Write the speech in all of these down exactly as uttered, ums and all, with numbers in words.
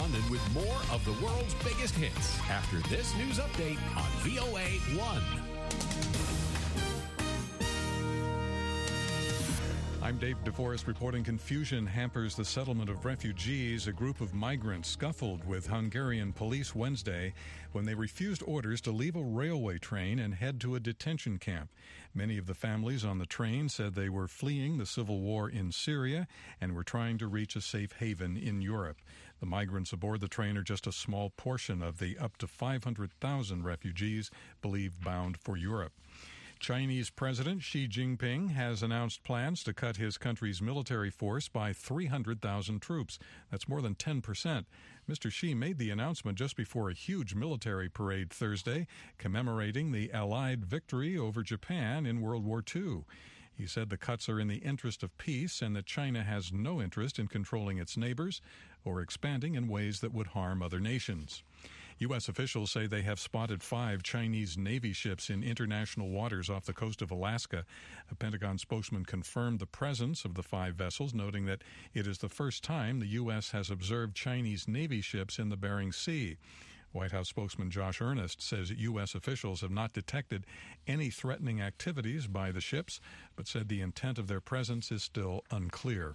London with more of the world's biggest hits after this news update on V O A one. I'm Dave DeForest reporting confusion hampers the settlement of refugees. A group of migrants scuffled with Hungarian police Wednesday when they refused orders to leave a railway train and head to a detention camp. Many of the families on the train said they were fleeing the civil war in Syria and were trying to reach a safe haven in Europe. The migrants aboard the train are just a small portion of the up to five hundred thousand refugees believed bound for Europe. Chinese President Xi Jinping has announced plans to cut his country's military force by three hundred thousand troops. That's more than ten percent. Mister Xi made the announcement just before a huge military parade Thursday, commemorating the Allied victory over Japan in World War Two. He said the cuts are in the interest of peace and that China has no interest in controlling its neighbors or expanding in ways that would harm other nations. U S officials say they have spotted five Chinese Navy ships in international waters off the coast of Alaska. A Pentagon spokesman confirmed the presence of the five vessels, noting that it is the first time the U S has observed Chinese Navy ships in the Bering Sea. White House spokesman Josh Earnest says U S officials have not detected any threatening activities by the ships, but said the intent of their presence is still unclear.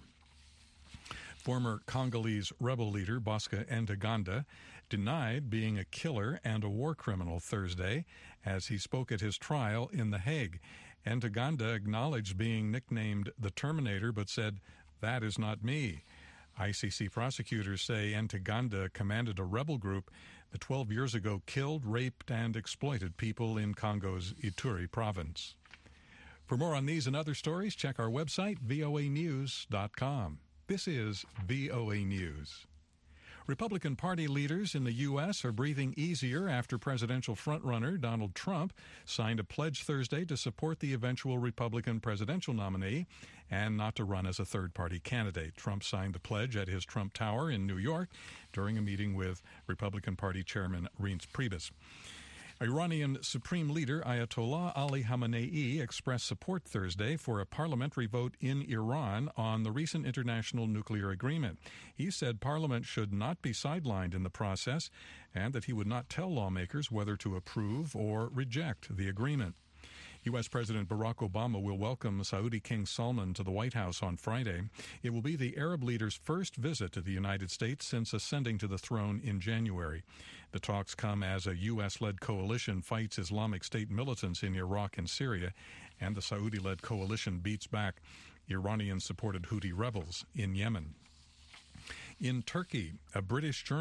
Former Congolese rebel leader Bosco Ntaganda denied being a killer and a war criminal Thursday as he spoke at his trial in The Hague. Ntaganda acknowledged being nicknamed the Terminator but said, "That is not me." I C C prosecutors say Ntaganda commanded a rebel group that twelve years ago killed, raped, and exploited people in Congo's Ituri province. For more on these and other stories, check our website, V O A news dot com. This is V O A News. Republican Party leaders in the U S are breathing easier after presidential frontrunner Donald Trump signed a pledge Thursday to support the eventual Republican presidential nominee and not to run as a third-party candidate. Trump signed the pledge at his Trump Tower in New York during a meeting with Republican Party Chairman Reince Priebus. Iranian Supreme Leader Ayatollah Ali Khamenei expressed support Thursday for a parliamentary vote in Iran on the recent international nuclear agreement. He said Parliament should not be sidelined in the process and that he would not tell lawmakers whether to approve or reject the agreement. U S. President Barack Obama will welcome Saudi King Salman to the White House on Friday. It will be the Arab leader's first visit to the United States since ascending to the throne in January. The talks come as a U S-led coalition fights Islamic State militants in Iraq and Syria, and the Saudi-led coalition beats back Iranian-supported Houthi rebels in Yemen. In Turkey, a British journalist